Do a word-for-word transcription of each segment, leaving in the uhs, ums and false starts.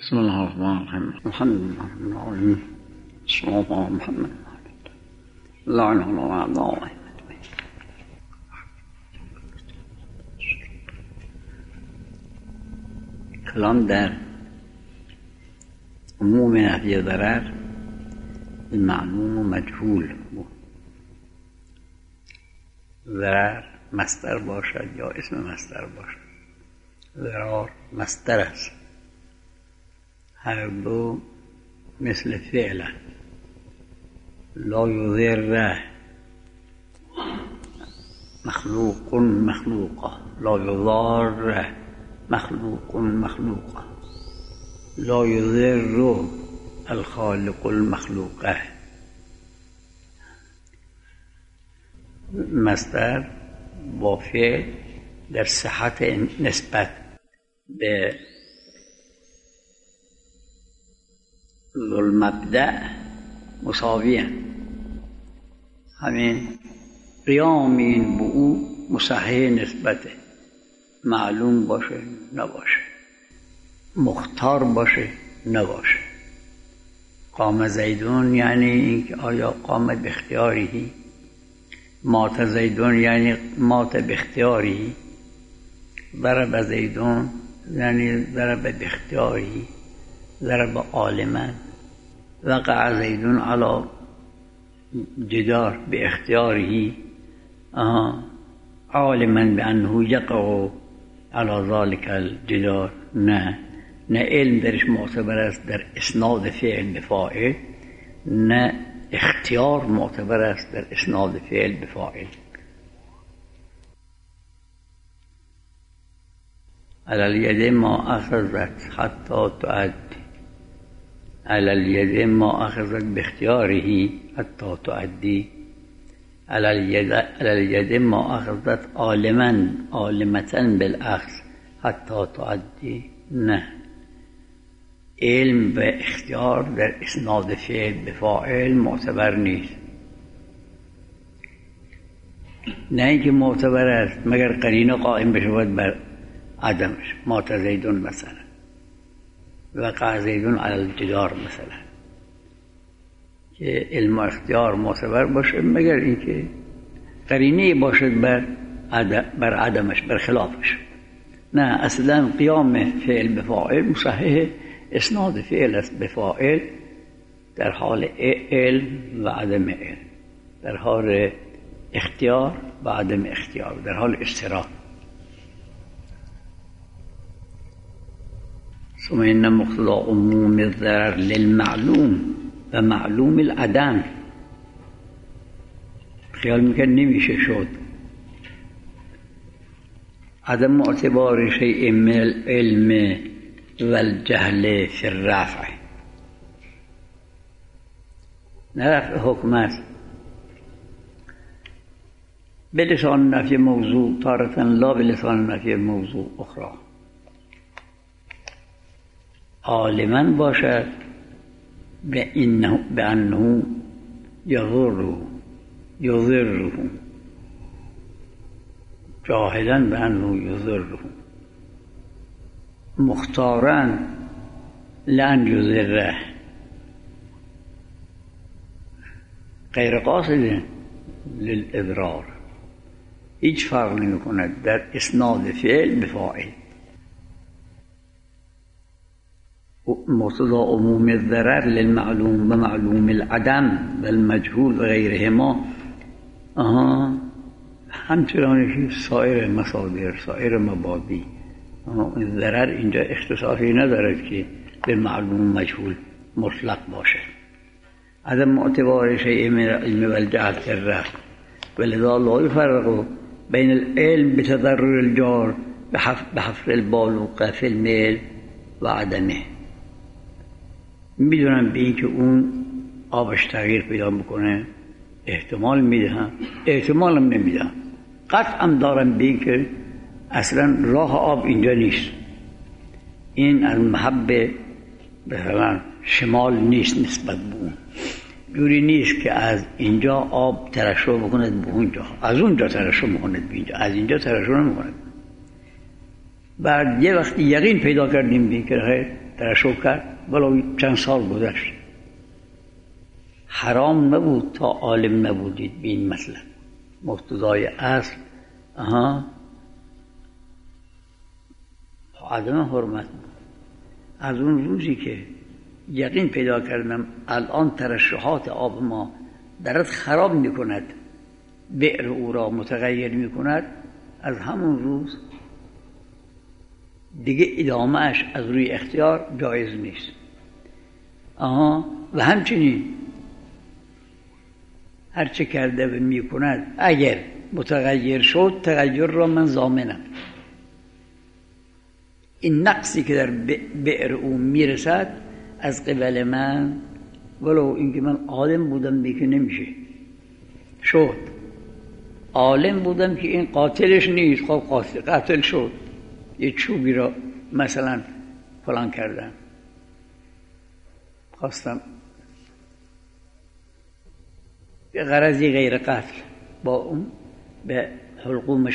بسم الله الرحمن الرحيم. الحمد لله رب العالمين. الصلاة على محمد لا إله إلا الله. کلام در عموم نفی ضرر معلوم و مجهول بود. ضرر مصدر باشد یا اسم مصدر باشد. ضرار مصدر است. هر دو مثل فعل لا یضر مخلوق مخلوقا لا یضار مخلوق مخلوقا لا یضر الخالق المخلوقه. مصدر با فعل در صحت نسبت به المبدأ مساویه. همین قیام این به او مصحح نسبته، معلوم باشه نباشه، مختار باشه نباشه. قام زیدون یعنی اینکه آیا قام به اختیاری، مات زیدون یعنی مات به اختیاری، ضرب زیدون یعنی ضرب به اختیاری، ضرب عالما، وقع زیدون علی جدار به اختیاره عالما بانه یقع علی ذلك الجدار. نه نه علم درش معتبر است در اسناد فعل به فاعل، نه اختیار معتبر است در اسناد فعل به فاعل. علی الید ما اخذت حتی تعدی، علی الید ما اخذت باختیاره حتی تعدی، علی الید ما اخذت عالما عالمتا بالاخذ حتی تعدی. نه، علم و اختیار در اسناد فعل به فاعل معتبر نیست. نه اینکه معتبر است مگر قرینه قائم بشود بر عدمش. مات زیدون مثلا، وقع زیدون علی الجدار مثلا، که علم و اختیار معتبر باشه مگر اینکه قرینه باشد بر عدم، بر عدمش، بر خلافش. نه، اصلا قیام فعل به فاعل مصحح اسناد فعل است به فاعل در حال علم و عدم علم، در حال اختیار و عدم اختیار، در حال اشتراک. ثم ان مقتضى عموم الضرر للمعلوم و معلوم العدم. خیال میکرد نمیشه شد عدم اعتبار شیء من العلم و الجهل فی الرفع. نه رفع حکم است به لسان نفی موضوع تارة لا به لسان نفی موضوع اخرى. عالما باشد بأنه یضره یضره، جاهلا بأنه یضره، مختارا لأن یضره، غیر قاصد للإضرار. هیچ فرق نمی کند در اسناد فعل به فاعل. مقتضى عموم الضرر للمعلوم و معلوم العدم و المجهول و غیرهما. آها، همچنانه که سایر مصادر، سایر مبادی، این ضرر اینجا اختصاصی ندارد که به معلوم مجهول مطلق باشه. عدم اعتبار شیء من العلم و الجهل فی الرفع ولذا لا یفرق بین العلم بتضرر الجار بحفر البالوقه فی الميل و عدمه. میدونم به این که اون آبش تغییر پیدا بکنه احتمال میدهم، احتمالم نمیدهم، قطعم دارم به این که اصلا راه آب اینجا نیست. این از محبه مثلا شمال نیست نسبت به اون، جوری نیست که از اینجا آب ترشح بکند به اونجا، از اونجا ترشح بکند به اینجا، از اینجا ترشح نمیکند. بعد یه وقتی یقین پیدا کردیم به این که ترشح کرد، ولو چند سال گذشت. حرام نبود تا عالم نبودید به این مطلب. مقتضای اصل آها عدم حرمت بود. از اون روزی که یقین پیدا کردم الان ترشحات آب ما درت خراب میکند، بئر او را متغیر میکند، از همون روز دیگه ادامهش از روی اختیار جایز نیست. آها و همچنین هرچه کرده و میکند اگر متغیر شد، تغییر را من ضامنم. این نقصی که در بئر او میرسد از قبل من، ولو اینکه من عالم بودم دیگه نمیشه شد. عالم بودم که این قاتلش نیست، خب قاتل قاتل شد، یه چوبی را مثلا فلان کردن، خواستم به غرضی غیر قتل با اون به حلقومش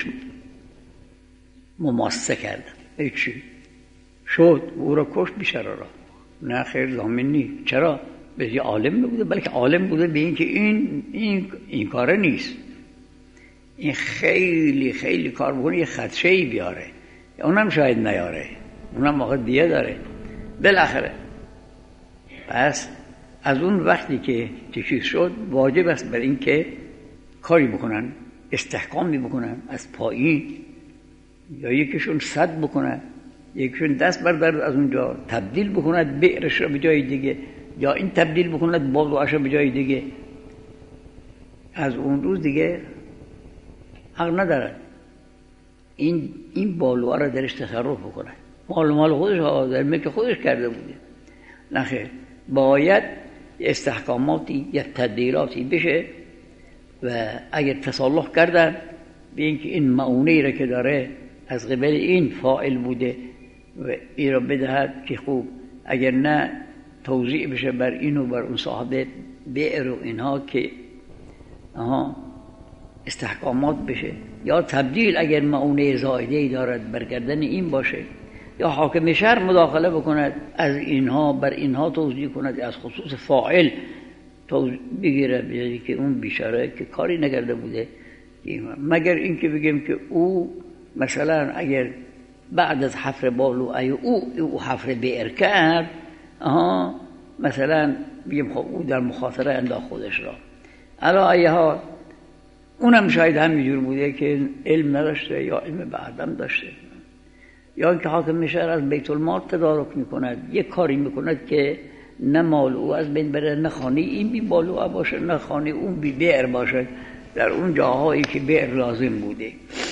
مماسه کردم، هیچی شد، او را کشت بیچاره را. نه خیر ضامن نیست. چرا؟ به یه عالم نبوده، بلکه عالم بوده به این که این این این کاره نیست، این خیلی خیلی کار بکنه، یه خدشه‌ای بیاره، اونم شاید نیاره، اونم واقع دیگه داره. بالاخره پس از اون وقتی که چیز شد واجب است بر این که کاری بکنن، استحکامی بکنن از پایین، یا یکیشون صد بکنن، یکیشون دست بردار از اونجا تبدیل بکند بئرش را به جای دیگه، یا این تبدیل بکند بالوعش را به جای دیگه. از اون روز دیگه حق ندارد این این بالوعه را درش تصرف بکنه، مال مال خودش ها، در ملک خودش کرده بوده. نخیر، باید استحکاماتی یا تدبیراتی بشه و اگر تصالح کردن به اینکه این معونه‌ای را که داره از قبل این فاعل بوده و این را بدهد که خوب، اگر نه توزیع بشه بر این و بر اون صاحب بئر و اینها که آها استحکامات بشه، یا تبدیل اگر معونه زائده‌ای دارد برگردن این باشه، یا حاکم شهر مداخله بکند از اینها بر اینها توزیع کند، از خصوص فاعل توزیع بگیره بگیره که اون بیچاره که کاری نکرده بوده، مگر اینکه بگیم که او مثلا اگر بعد از حفر بالوعه او او حفر بئر کرد، آها مثلا بگیم خب او در مخاطره انداخت خودش را. علا ایها اونم شاید همینجور بوده که علم نداشته یا علم بعدم داشته، یا اینکه حاکم شهر از بیت المال تدارک میکند، یک کاری میکند که نه مال او از بین بره، نه خانه این بی بالوعه باشه، نه خانه اون بی بئر باشه در اون جاهایی که بئر لازم بوده.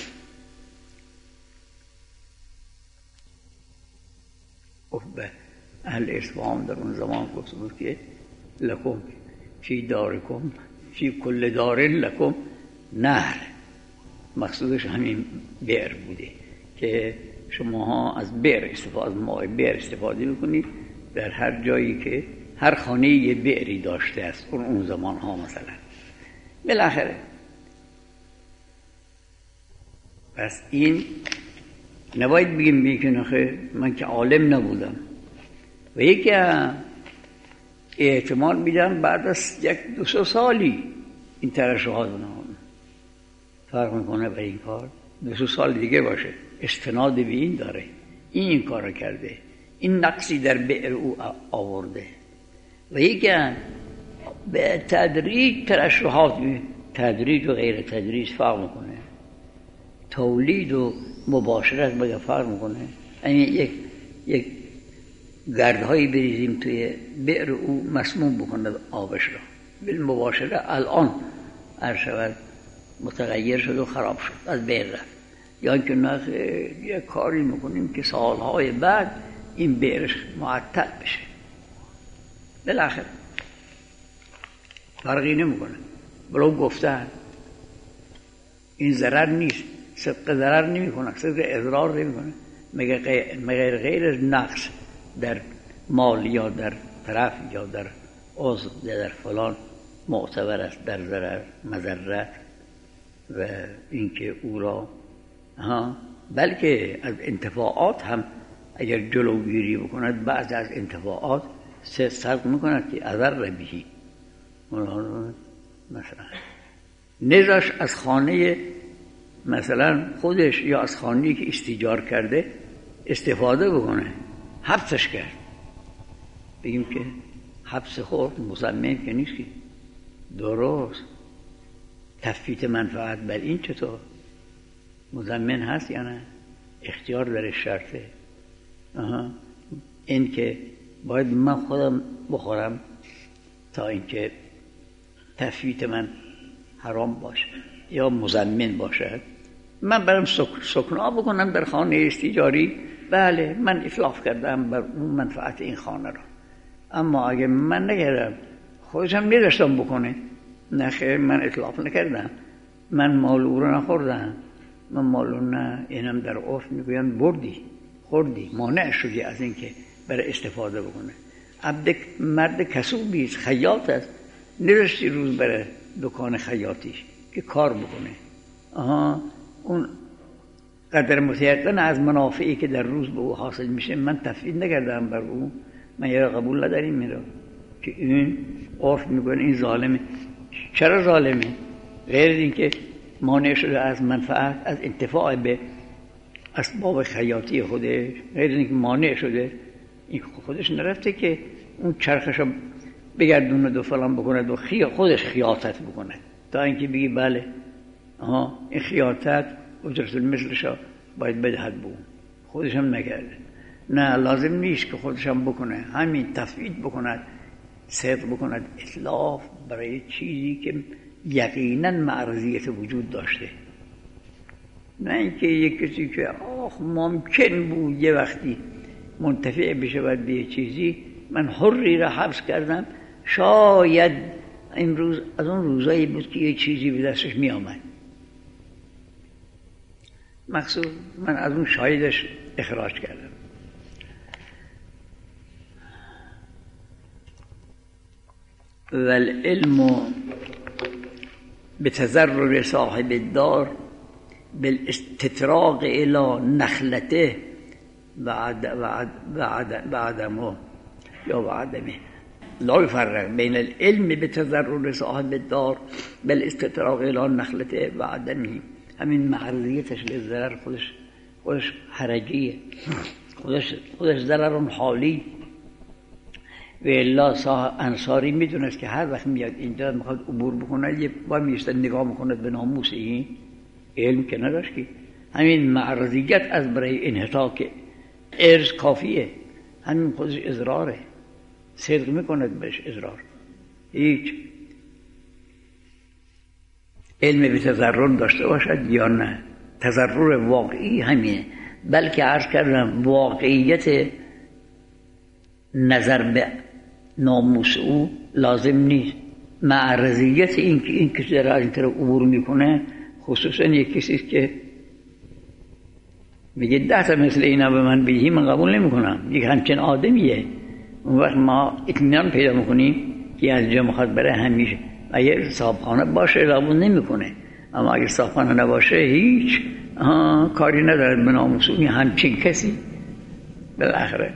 به اهل اصفهان در اون زمان گفت بود که لکم فی دارکم فی کل دار لکم نهر، مقصودش همین بئر بوده که شماها از بئر استفاده از ماء بئر استفاده میکنید در هر جایی که هر خانه یه بئری داشته است اون اون زمان ها مثلا. بالاخره پس این نباید بگیم بیکن آخه من که عالم نبودم، و یکی احتمال میدم بعد از یک دو سه سالی این ترشحات فرق میکنه به این کار، دو سه سال دیگه باشه استناد به این داره، این این کار کرده، این نقصی در بئر او آورده. و یکی به تدریج ترشحات، تدریج و غیر تدریج فرق میکنه، تولید و مباشرت باید فرق میکنه. یعنی یک یک گردهایی بریزیم توی بئر او مسموم بکنه آبش را، بالمباشره الان هر شود متغیر شد و خراب شد از بئر رفت، یا اینکه نه یک کاری میکنیم که سالهای بعد این بئرش معطل بشه. بالاخره فرقی نمیکنه، بلو گفتن این ضرر نیست، صدق ضرر نمی کنه، صدق اضرار نمی کنه، مگر غیر نقص در مال یا در طرف یا در عضو یا در فلان معتبر است در ضرر مضرت و اینکه او را ها، بلکه از انتفاعات هم اگر جلوگیری بکند بعض از انتفاعات صدق میکند که اضر بهی، مثلا نذاش از خانه مثلا خودش یا از خانه‌ای که استیجار کرده استفاده بکنه، حبسش کرد. بگیم که حبس خورد مصمم که نیست که درست تفویت منفعت بر این چطور مضمن هست یا نه؟ اختیار در شرطه. آها. این که باید من خودم بخورم تا اینکه تفویت من حرام باشه یا مضمن باشد، من برم سک... سکنا بکنم در خانه استیجاری، بله من اتلاف کردم بر اون منفعت این خانه را. اما اگه من نکردم خودشم نداشتم بکنه، نه خیر من اتلاف نکردم، من مال او رو نخوردم، من مال نه، اینم در عرف میگویند بردی خوردی، مانع شدی از اینکه برای استفاده بکنه. عبد مرد کسوبی است، خیاط است، نداشتی روز بره دکان خیاطیش که کار بکنه. آها اون قدر متیقن از منافعی که در روز به او حاصل میشه من تفویض نکردم بر او، من یه قبول نداریم میره که این عرف میگن این ظالمه. چرا ظالمه؟ غیر اینکه مانع شده از منفعت، از انتفاع به اسباب خیاطی خودش، غیر اینکه مانع شده، این خودش نرفته که اون چرخشو بگردونه و فلان بکنه و خی خودش خیاطت بکنه تا اینکه بگی بله آها این خیاطت اجرت مثلشا باید بدهد بون، خودش هم نکرده. نه لازم نیست که خودش هم بکنه، همین تفویض بکند، صدق بکند، اتلاف برای چیزی که یقینا معرضیت وجود داشته. نه اینکه یک کسی که آخ ممکن بود یه وقتی منتفع بشه باید به یه چیزی، من حری را حبس کردم، شاید امروز از اون روزایی بود که یه چیزی به دستش می آمد، مقصود من از اون شایدش اخراج کردم. والعلم بتضرر صاحب الدار بالاستطراق الى نخلته بعد بعد بعد بعدمه یا بعدمه. لا يفرق بين العلم بتضرر صاحب الدار بالاستطراق الى نخلته بعدمه. همین معرضیتش به ضرر خودش خودش حرجیه، خودش خودش ضرر حالی. و الا انصاری میدونست که هر وقت میاد اینجا میخواد عبور بکنه یه با میسته نگاه میکنه به ناموس، این علم که نداشت که همین معرضیت از برای انحطاق ارز کافیه، همین خودش اضراره، صدق میکند بهش اضرار. هیچ علم به تضرر داشته باشد یا نه، تضرر واقعی همینه. بلکه عرض کردم واقعیت نظر به ناموس او لازم نیست، معرضیت این که این کسی در از این طرف عبور میکنه، خصوصا یک کسی که میگه ده تا مثل اینا به من بگی من قبول نمیکنم، یک همچین آدمیه، اون وقت ما اطمینان پیدا میکنیم که از جا میخواد بره همیشه. اگر صاحبخانه باشه قبول نمیکنه، اما اگر صاحبخانه نباشه هیچ کاری نداره به ناموس اون همچین کسی بالاخره.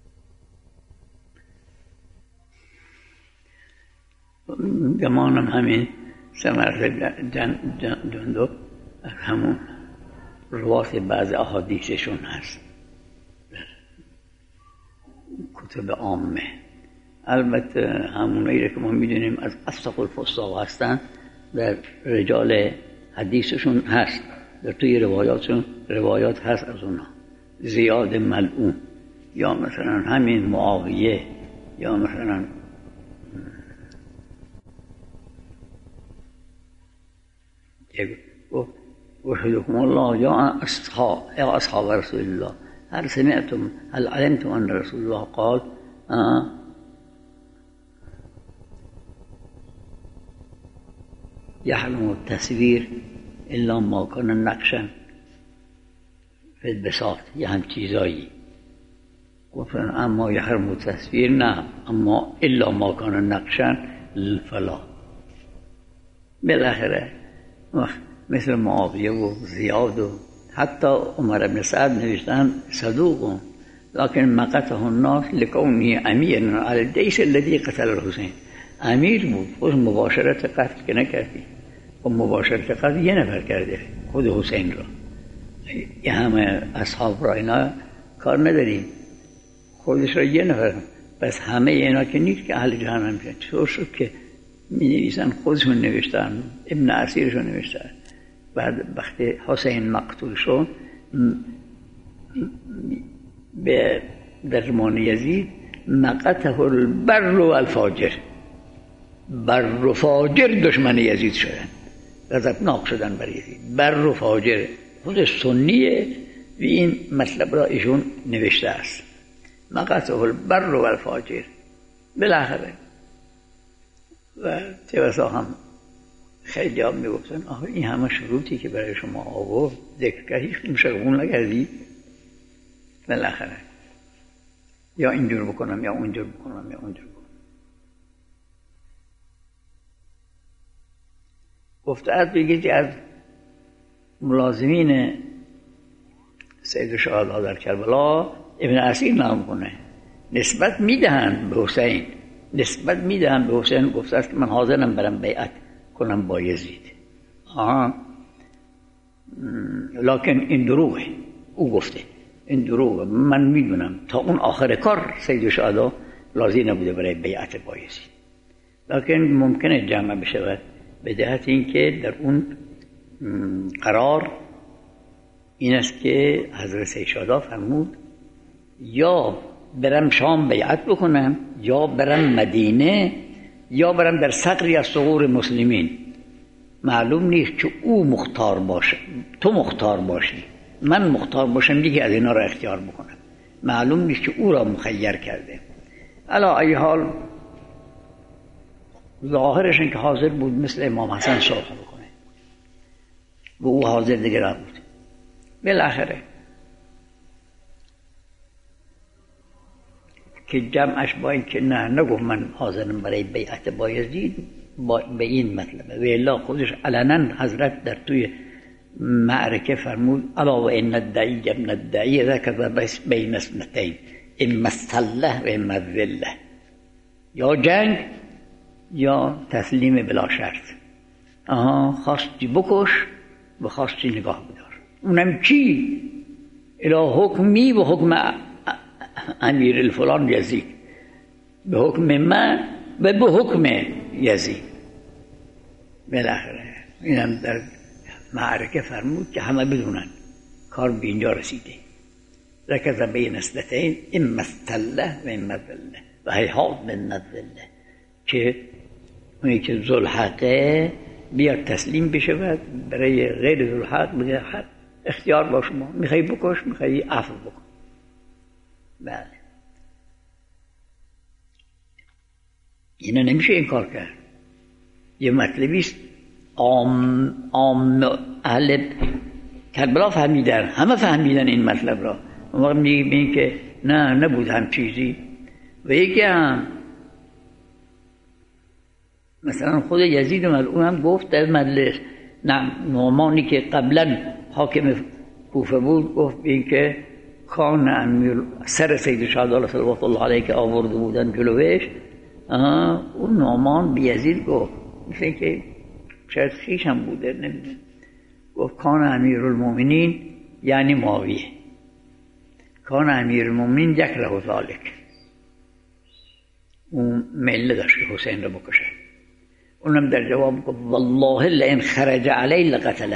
گمانم همین سمرد جندو از همون روات بعض احادیثشون هست کتب عامه. البته همونایی که ما میدونیم از اصدق الفساق هستن در رجال حدیثشون هست، در توی روایاتشون روایات هست از اونا، زیاد ملعون یا مثلا همین معاویه یا مثلا وحدكم الله يا أصحاب يا أصحاب رسول الله هل سمعتم هل علمتم أن رسول الله قال آه يحرم التصوير إلا ما كان نقشا في البساط، یه هم چیزایی گفتن اما يحرم التصوير نه، اما إلا ما كان نقشا فلا. بالاخره مثل معاویه و زیاد و حتی عمر بن سعد نوشتن صدوق لكن مقته الناس لكونه امیر علی الجیش الذی قتل الحسین. امیر بود، خود مباشرت قتل که نکردی، خود مباشرت قتل یه نفر کرده، خود حسین را. یه همه اصحاب را اینا کار نداریم، خودش را یه نفر. بس همه اینا که نیست که اهل جهنم شدن. چطور شد که می نویسن خودشون نوشتن، ابن اسیرشون نوشتن. بعد وقتی حسین مقتول شد به درمان یزید، مقته البر و الفاجر، بر و فاجر دشمن یزید شدن، غضبناک شدن بر یزید. بر و فاجر خود سنیه و این مطلب را ایشون نوشته است، مقته البر و الفاجر. بالاخره و توسا هم خیلی هم میگفتن آخه این همه شروطی که برای شما آورد ذکر کرد، هیچ کدومش قبول نکردی. بالاخره یا اینجور بکنم یا اونجور بکنم یا اونجور بکنم. گفته از بگید از ملازمین سید شهدا در کربلا ابن اسیر نام کنه، نسبت میدهند به حسین، نسبت میدهند به حسین. گفته است که من حاضرم برم بیعت کنم با یزید. آها، لکن این دروغه. او گفته این دروغه، من میدونم تا اون آخر کار سید شهدا راضی نبوده برای بیعت با یزید، لکن ممکنه جمع بشود به جهت اینکه در اون قرار این است که حضرت سید شهدا فرمود یا برم شام بیعت بکنم یا برم مدینه یا برم در ثغری از ثغور مسلمین. معلوم نیست که او مختار باشه، تو مختار باشی، من مختار باشم، دیگه از اینا را اختیار بکنم. معلوم نیست که او را مخیر کرده. علا ای حال ظاهرش این که حاضر بود مثل امام حسن صلح بکنه و او حاضر دیگه را بود. بالاخره که جمعش با این که نه نگفت من حاضرم برای بیعت با یزید، به این مطلبه. و الا خودش علنا حضرت در توی معرکه فرمود الا و ان الدعی ابن الدعی ذکر بس بین اثنتین، اما السله و اما الذله، یا جنگ یا تسلیم بلا شرط. آها، خواستی بکش و خواستی نگاه بدار. اونم چی؟ الا حکمی و حکم امیر الفلان یزید، به حکم من و به حکم یزید. بالاخره اینم در معرکه فرمود که همه بدونن کار به اینجا رسیده. رکض بین اثنتین اما السله و اما الذله و هیهات من الذله، که اونی که ذوالحقه بیاد تسلیم بشود، برای غیر ذوالحق بگه اختیار با شما، میخوای بکش میخوای عفو بکن. بله، اینا نمیشه این کار کرد. یه مطلبیست عام عام اهل کربلا فهمیدن، همه فهمیدن این مطلب را. اون وقت میگه که نه نبود هم چیزی. و یکی هم مثلا خود یزید ملعون هم گفت در مجلس، نه نعمانی که قبلا حاکم کوفه بود، گفت این که کان امیر سر سید شهدا صلوات الله علیه که آورده بودن جلوش، اون نعمان به یزید گفت، مثل که شاید خیش هم بوده نمیدونم، گفت کان امیر المومنین یعنی معاویه، کان امیر المومنین یکره ذالک، اون میل داشت که حسین را بکشه. اونم در جواب گفت والله لئن خرج علیه لقتله،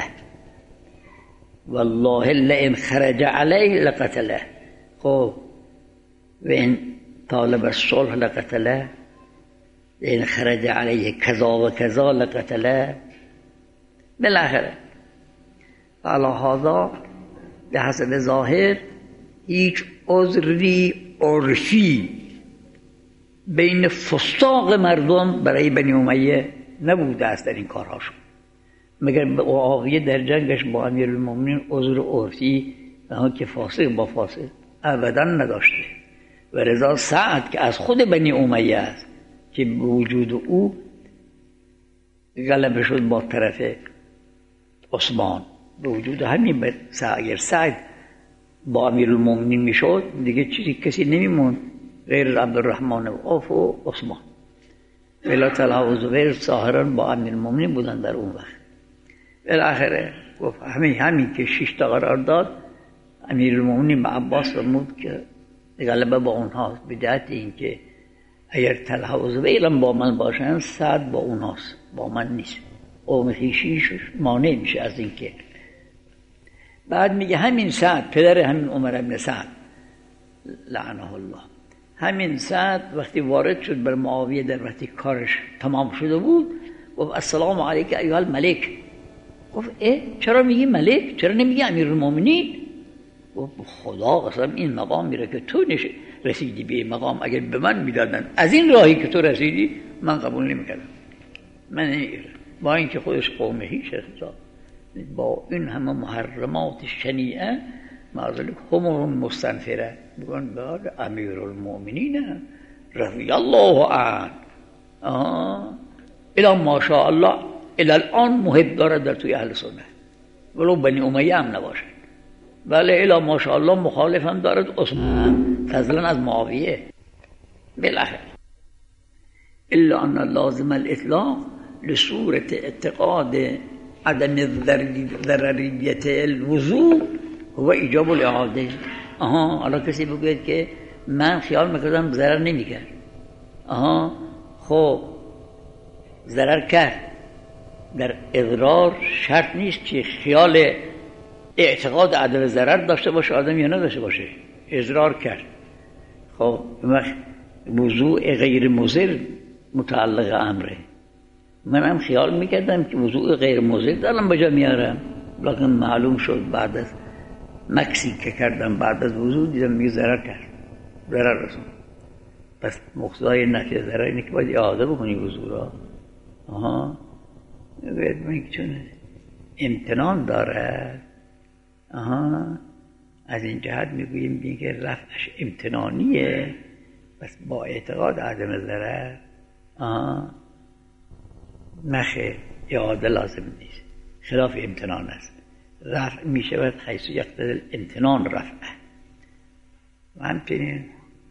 والله لئن خرج علیه لقتله. خب و این طالب الصلح لقتله، لئن خرج علیه کذا و کذا لقتله. بالاخره علی هذا به حسب ظاهر هیچ عذری عرفی بین فساق مردم برای بنی امیه نبوده است در این کارهاشون، مگر معاویه در جنگش با امیرالمومنین عذر عرفی که فاسق با فاسق ابدا نداشته. و رضا سعد که از خود بنی امیه است که به وجود او غلبه شد با طرف عثمان، به وجود همین سعیر سعد با امیرالمومنین میشد دیگه چیزی کسی نمیمون غیر عبدالرحمن و عوف و عثمان. ولی طلحه و زبیر ظاهرا با امیرالمومنین بودن در اون وقت. بالاخره گفت همین همین که شش تا قرار داد، امیرالمومنین به عباس فرمود که غلبه با اونهاست، به جهت اینکه اگر طلحه و زبیر با من باشن سعد با اونهاست، با من نیست، قوم خویشیش مانع میشه از اینکه. بعد میگه همین سعد پدر همین عمر بن سعد لعنه الله، همین سعد وقتی وارد شد بر معاویه در وقتی کارش تمام شده بود گفت السلام علیک ایها الملک. گفت اه چرا میگی ملک، چرا نمیگی امیرالمومنین؟ گفت خدا قسم این مقام میره که تو نشه رسیدی به این مقام، اگر به من میدادن از این راهی که تو رسیدی من قبول نمیکردم، من نمیگیرم. با اینکه خودش قوم هیچ است، با این همه محرمات شنیعه معذلک همون مستنفره بگن بعد امیرالمومنین رضی الله عنه الی ماشاء الله الی الان محب داره در توی اهل سنت، ولو بنی امیه هم نباشه، ولی الی ماشاء الله مخالف هم دارد عثمان فضلا از معاویه. بالاخره الا ان لازم الاطلاق لصورت اعتقاد عدم ضرریت الوضوء هو ایجاب الاعاده. آها حالا کسی بگوید که من خیال میکردم ضرر نمیکرد، آها خب ضرر کرد، در اضرار شرط نیست که خیال اعتقاد عدم ضرر داشته باشه آدم یا نداشته باشه، اضرار کرد. خب وضوء غیر مضر متعلق امره، من هم خیال میکردم که وضوء غیر مضر دارم بجا میارم، لیکن معلوم شد بعد از مکسی که کردم بعد از وضوء دیدم میگه ضرر کرد، ضرر رسون. پس مقتضای نفی ضرر اینه که باید اعاده بکنی وضوء را. آها میگه چون امتنان داره، آها از این جهت میگوییم میگه رفعش امتنانیه، پس با اعتقاد عدم ضرر آها نخه اعاده لازم نیست، خلاف امتنان است. رفع می شود حیث یقتضی الامتنان رفعه. و همچنین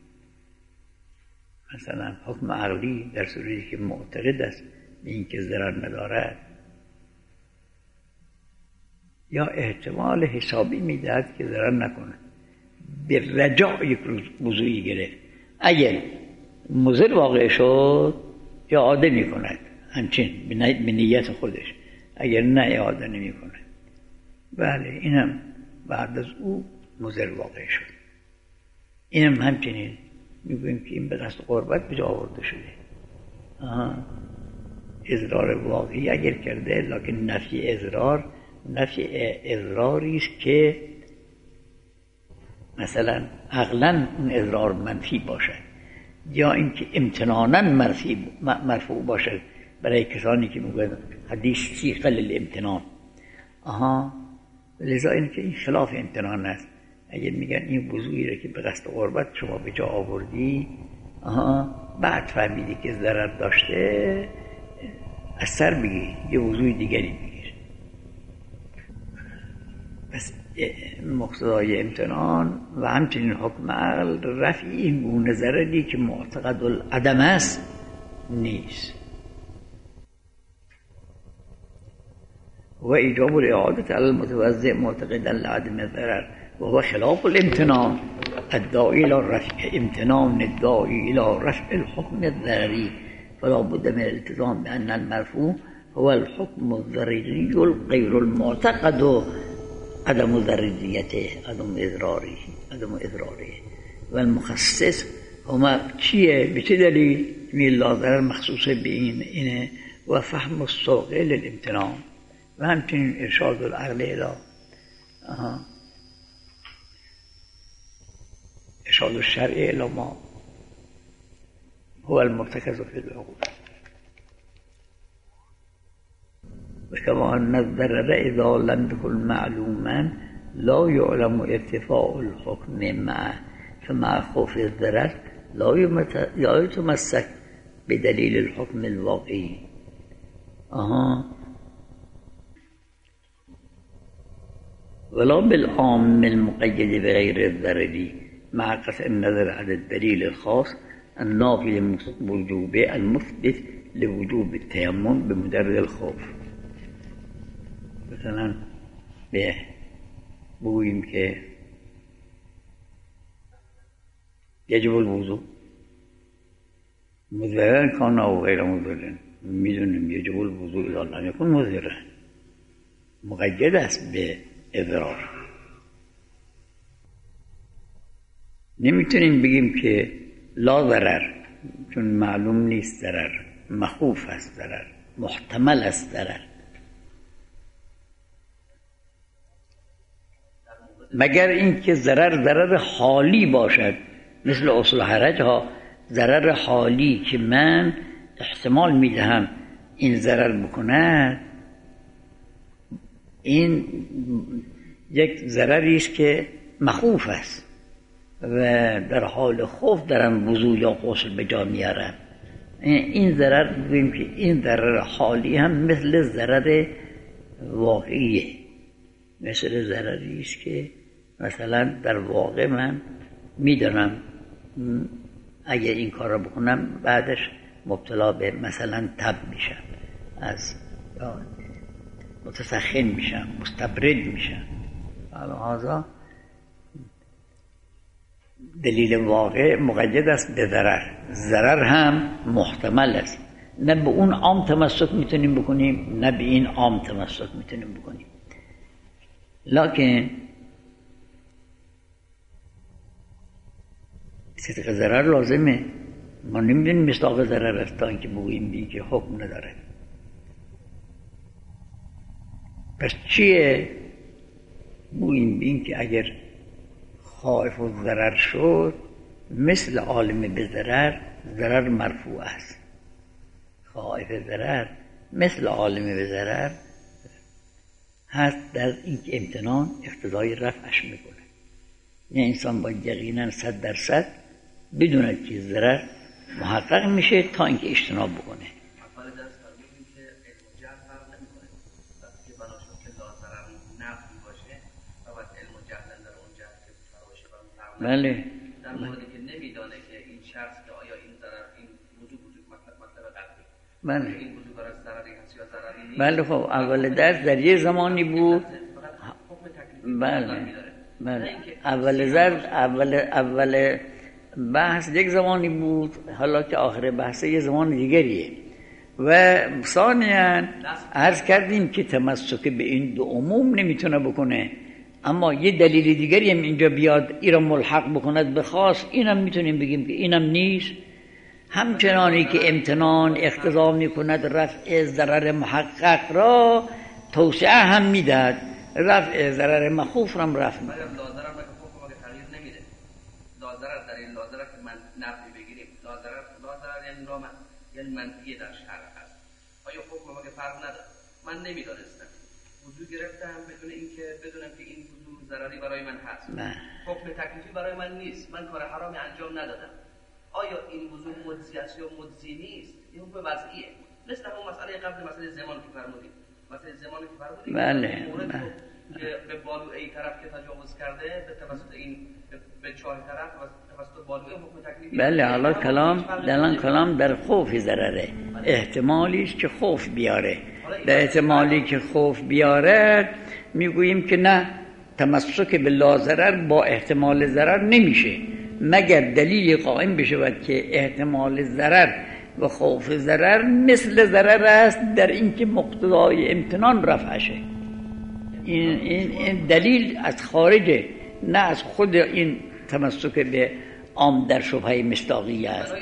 مثلا حکم عقلی در صورتی که معتقد است به اینکه ضرر ندارد یا احتمال حسابی میدهد که ضرر نکنه، به رجاع یک وضوعی گرفت، اگر مضر واقع شد اعاده می کند همچین به نیت خودش، اگر نه اعاده نمی کند. بله اینم بعد از او مضر واقع شد، اینم همچنین میگویم که این به قصد قربت به جا آورده شده. آها اضرار واقعی اگر کرده، لکن نفی اضرار نفی اضراری است که مثلا عقلا اون اضرار منفی باشد یا اینکه امتنانا مرفوع باشد برای کسانی که میگن حدیث سیغه للامتنان. آها لذا این که این خلاف امتنان است. اگر میگن این وضوعی را که به قصد قربت شما به جا آوردی، آها بعد فهمیدی که ضرر داشته، از سر بگی یه وضوع دیگری بگیر. پس مقتضای امتنان و همچنین حکم عقل رفع این گونه ضرری که معتقد العدم است نیست. و ایجاب الاعاده علی المتوضع معتقدا لعدم الضرر و هو خلاف الامتنان الداعی الى رفع امتنان الداعی الى رفع الحكم الضرری، فلا بد من الالتزام بان المرفوع هو الحكم الضرری الغیر المعتقد عدم ضرریته عدم اضراری عدم اضراره و المخصص هما چیه؟ به چه دلیل؟ میل لا ضرر مخصوصه به این اینه و فهم السوق للامتنان و همچنین ارشاد العقل الى آها ارشاد الشرع الى ما هو المرتکز فی العقول. و کما ان الضرر اذا لم يكن معلوما لا يعلم ارتفاع الحكم معه فمع خوف الضرر لا يتمسك بدلیل الحكم الواقعی. آها ولا بالعام المقید بغیر الضرری مع قطع النظر عن الدلیل الخاص النافی لوجوب المثبت لوجوب التیمم بمجرد الخوف. مثلا به بگوییم که یجب الوضوء مضررا کان او غیر مضرر، میدونیم یجب الوضوء اذا لم یکن مضررا، مقید است به اضرار. نمیتونیم بگیم که لا ضرر، چون معلوم نیست ضرر، مخوف است ضرر، محتمل است ضرر، مگر اینکه ضرر ضرر حالی باشد، مثل اصل حرج ها ضرر حالی که من احتمال میدهم این ضرر بکند، این یک ضرری است که مخوف است و در حال خوف دارم وضو یا غسل به جا میارم. این ضرر بگیم که این ضرر حالی هم مثل ضرر واقعیه، مثل ضرری است که مثلا در واقع من میدانم اگر این کار را بکنم بعدش مبتلا به مثلا تب میشم، از متسخن میشم، مستبرد میشم. لذا دلیل واقع مقید است به ضرر، ضرر هم محتمل است، نه به اون عام تمسک میتونیم بکنیم نه به این عام تمسک میتونیم بکنیم. لکن صدق ضرر لازمه، ما نمیدونیم مصداق ضرر است تا اینکه بگوییم بی که حکم نداره. پس چیه؟ بگوییم بین که اگر خائف و ضرر شد مثل عالم به ضرر، ضرر مرفوع است. خائف ضرر مثل عالم به ضرر هست در این که امتنان اقتضای رفعش میکنه. یعنی انسان باید یقینا صد درصد بدوند که ضرر محقق میشه تا اینکه اجتناب بکنه. اول درس فرمودیم که علم و جهل فرق نمیکنه. وقتی که بنا شد که لا ضرر نفی باشه و باید علم و جهل در اون جهت که فرق باشه و فرق نمیکنه. بله. در موردی که نمیدانه که این شخص که آیا این ضرر این وجود وجود مطلب مطلب قلبی. بله. این وجود برای ضرری هست یا ضرری نیست. بله. خب اول درس در یه زمانی بود. حکم تکلیفی بله. داره. بله. اول درس اول اول بحث یک زمانی بود، حالا که آخر بحث یک زمان دیگریه. و ثانیاً عرض کردیم که تمسک به این دو عموم نمیتونه بکنه، اما یه دلیل دیگری هم اینجا بیاد این را ملحق بکند به خاص، اینم میتونیم بگیم که اینم نیست. همچنانی که امتنان اقتضا میکند رفع ضرر محقق را توسعه هم میداد، رفع ضرر مخوف را هم رفع میداد. لازرر در این لازرر که من نفی بگیریم، لازرر لازرر یعنی را من یعنی منفیه در شرع هست. آیا حکم مگه فرق نداره؟ من نمیدانستم وضو گرفتم بدون اینکه بدونم که این وضو ضرری برای من هست. نه. حکم تکلیفی برای من نیست، من کار حرامی انجام ندادم. آیا این وضو مجزی است یا مجزی نیست؟ این حکم وضعیه. مثل همون مسئله قبل، مسئله زمان که فرمودید. مسئله زمانی که فرمودید. بله. مورد که به بالو ای طرف که تجاوز کرده به توسط این به چهار طرف توسط بالو حکم تکلیفی. بله. حالا کلام الان کلام در خوف ضرره، احتمالی است که خوف بیاره. در احتمالی که خوف بیاره میگوییم که نه، تمسک به لا ضرر با احتمال ضرر نمیشه مگر دلیل قائم بشود که احتمال ضرر و خوف ضرر مثل ضرر است در اینکه مقتضای امتنان رفعشه. این, این, این دلیل از خارجه، نه از خود این تمسک به عام در شبهه مصداقیه است.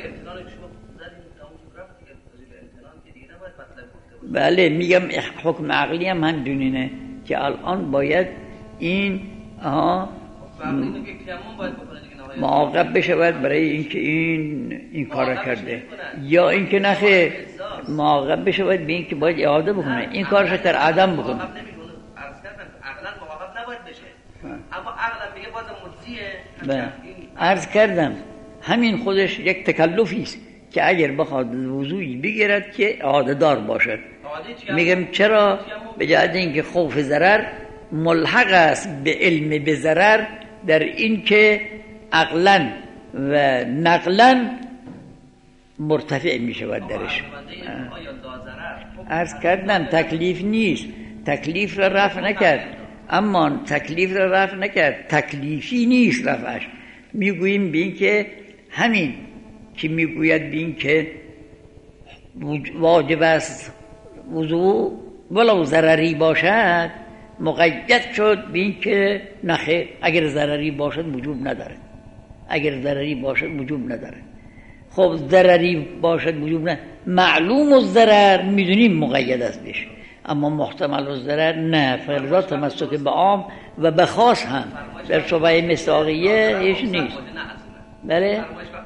بله. میگم حکم عقلی هم همینه که الان باید این آها معاقب بشود برای اینکه این این کار کرده، یا اینکه نخیر معاقب بشود به اینکه باید اعاده بکنه، این کارش در عدم بکنه. عقلا معاقب نباید بشه، اما عقلا میگه باز مجزیه. عرض کردم همین خودش یک تکلفی است که اگر بخواد وضوعی بگیرد که اعاده دار باشد. میگم چرا؟ به جهت اینکه خوف ضرر ملحق است به علم به ضرر در این که عقلا و نقلا مرتفع می شود درش. عرض کردم تکلیف نیست، تکلیف را رفع نکرد، اما تکلیف را رفع نکرد، تکلیفی نیست رفعش. میگوییم به این که همین که میگوید به این که واجب است وضو ولو ضرری باشد، مقید شد به این که نخیر، اگر ضرری باشد وجوب نداره، اگر ضرری باشد وجوب نداره. خب ضرری باشد وجوب نداره، معلوم الضرر میدونیم مقید است بشه، اما محتمل الضرر نه. فلذا تمسک به عام و به خاص هم در شبهه مصداقیه هیچ نیست. بله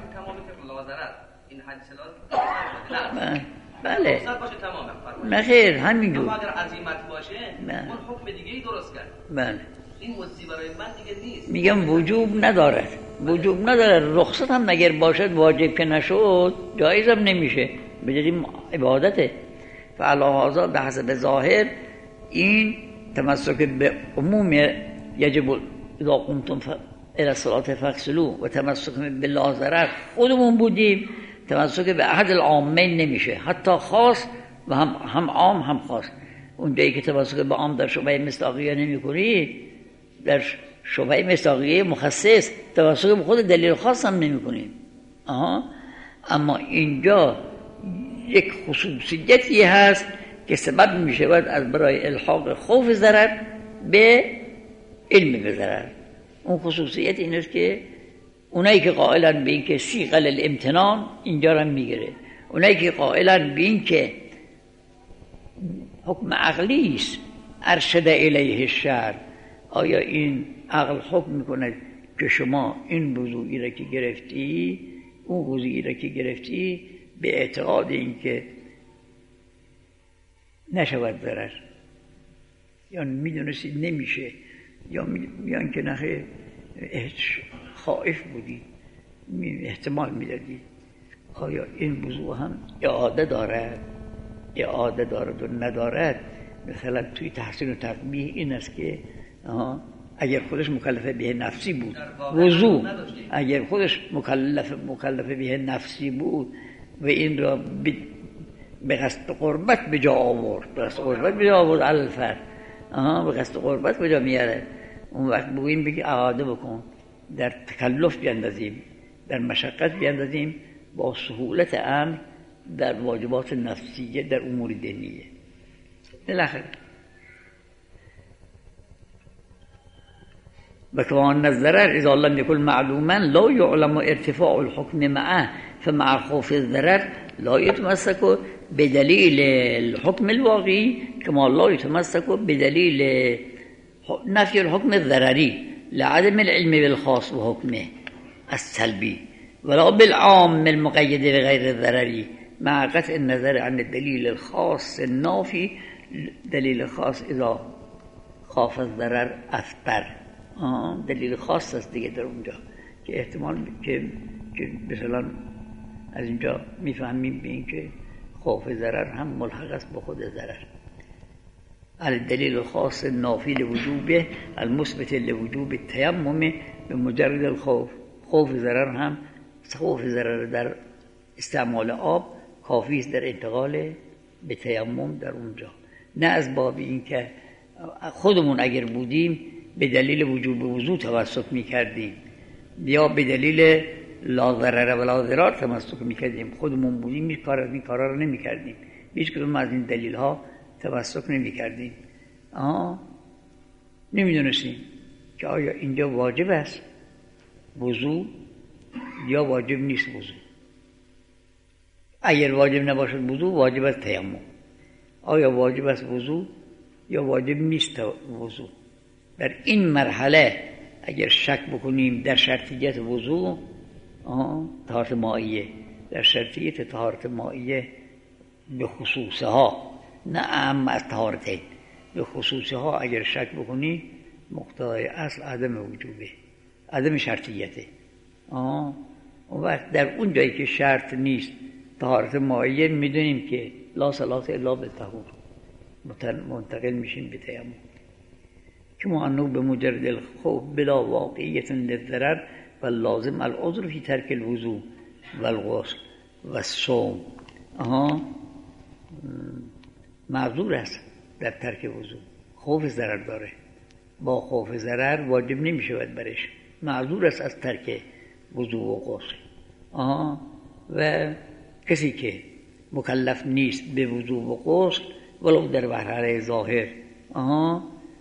بله نه خیر همینجور. اگر عزیمت باشه اون حکم دیگه ای درست کرد. بله این وضوی برای من دیگه نیست. میگم وجوب نداره، وجوب نداره. رخصت هم اگر باشد واجب که نشد جایز هم نمیشه، بجریم عبادته. فعلا به حسب ظاهر این تمسک به عموم یجب اذا قمتم الى الصلاه فاغسلوا و تمسک به لا ضرر خودمون بودیم، تمسک به احد العامین نمیشه، حتی خاص و هم هم عام هم خاص. اونجایی که تمسک به عام در شبهه مصداقیه نمی‌کنی، در شبهه مصداقیه مخصص تمسک به خود دلیل خاص هم نمی‌کنی. آها، اما اینجا یک خصوصیتی هست که سبب می‌شود از برای الحاق خوف ضرر به علم به ضرر. اون خصوصیت این است که اونایی که قائلن به این که صیغه الامتنان اینجا را میگیره، اونایی که قائلن به این که حکم عقلی است ارشد الیه الشرع، آیا این عقل حکم میکنه که شما این وضوئی را که گرفتی، اون وضوئی را که گرفتی به اعتقاد این که نشود ضرر، یا میدونستی نمیشه، یا میان که نخه خائف بودی احتمال میدادی، آیا این وضوع هم اعاده دارد اعاده دارد و ندارد؟ مثلا توی تحسین و تقبیح این است که اگر خودش مکلف به نفسی بود وضوع، اگر خودش مکلف مکلف به نفسی بود و این را به قصد قربت به جا آورد، به قصد قربت به جا آورد الفرد، آها به قصد قربت به جا میاره، اون وقت بگوییم بگی اعاده بکن، در تکلف بیندازیم، در مشقت بیندازیم، با سهولت امر در واجبات نفسیه، در امور دینیه. بالاخره وكمان الضرر إذا لم يكن معلوما لا يعلم ارتفاع الحكم معه، فمع خوف الضرر لا يتمسك بدليل الحكم الواقعي كما لا يتمسك بدليل نفي الحكم الضرري لعدم العلم بالخاص وحكمه السلبي، ولا بالعام المقيد بغير الضرري مع قطع النظر عن الدليل الخاص النافي. دلیل خاص اذا خاف الضرر اثبر، دلیل خاص است دیگه در اونجا که احتمال که که مثلا از اینجا میفهمیم به این که خوف ضرر هم ملحق است با خود ضرر. الدلیل الخاص النافی لوجوبه المثبت لوجوب التیمم بمجرد الخوف. خوف ضرر هم خوف ضرر در استعمال آب کافی است در انتقال به تیمم در اونجا، نه از باب این که خودمون اگر بودیم به دلیل وجوب وضو تمسک میکردیم یا به دلیل لا ضرر ولا ضرار تمسک میکردیم، خودمون بودیم این کارا این کارا رو نمیکردیم، هیچ کدوم از این دلیل ها تمسک نمیکردیم. آه نمیدونستیم که آیا اینجا واجب است وضو یا واجب نیست وضو. اگر واجب نباشد وضو واجب است تیمم، آیا واجب است وضو یا واجب نیست وضو. در این مرحله اگر شک بکنیم در شرطیت وضو، طهارت مائیه، در شرطیت طهارت مائیه به خصوصها، نه اهم از طهارتین، به خصوصها اگر شک بکنی مقتضای اصل عدم وجوبه، عدم شرطیته. آه اون وقت در اون جایی که شرط نیست طهارت مائیه میدونیم که لا صلاة الا بالطهور، منتقل میشیم به تیمم. كما أنه بمجرد الخوف بلا واقعية للضرر فاللازم العذر في ترك الوضوء والغسل والصوم آها معذور است در ترک وضوء. خوف ضرر داره، با خوف ضرر واجب نمیشود برش، معذور است از ترک وضوء و غسل. آها و کسی که مکلف نیست به وضوء و غسل ولو در مرحله ظاهر آها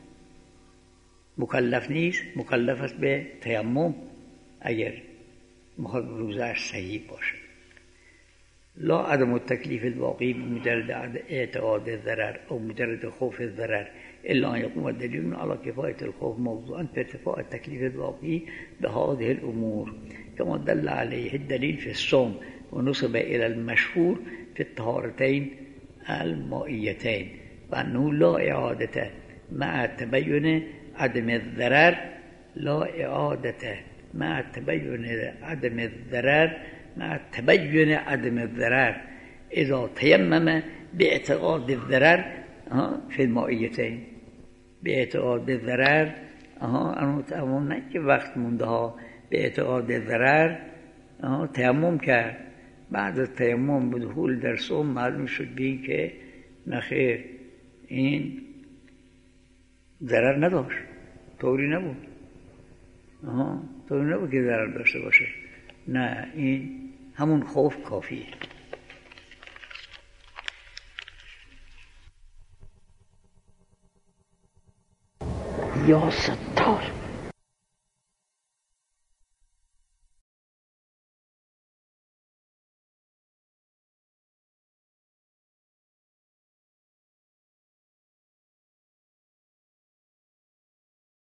مکلف نیست، مکلف است به تیمم اگر میخواد روزه‌اش صحیح باشه. لا عدم التکلیف الواقعی بمجرد اعتقاد الضرر او مجرد خوف الضرر الا ان يقوم الدليل على كفاية الخوف موضوعا في ارتفاع التكليف الواقعي بهذه الامور كما دل عليه الدليل في الصوم ونسب الى المشهور في الطهارتين المائيتين وانه لا اعادة مع تبين عدم الضرر لا اعادة مع تبين عدم الضرر مع تبين عدم الضرر اذا تيمم باعتقاد الضرر في المائیتین، به اعتقاد ضرر اما تمام نه که وقت مونده ها به اعتقاد ضرر تیمم کرد، بعد از تیمم به دخول در صوم معلوم شد بین که نخیر این ضرر نداشت، طوری نبود آها طوری نبود که ضرر داشته باشه، نه این همون خوف کافیه. یا ستار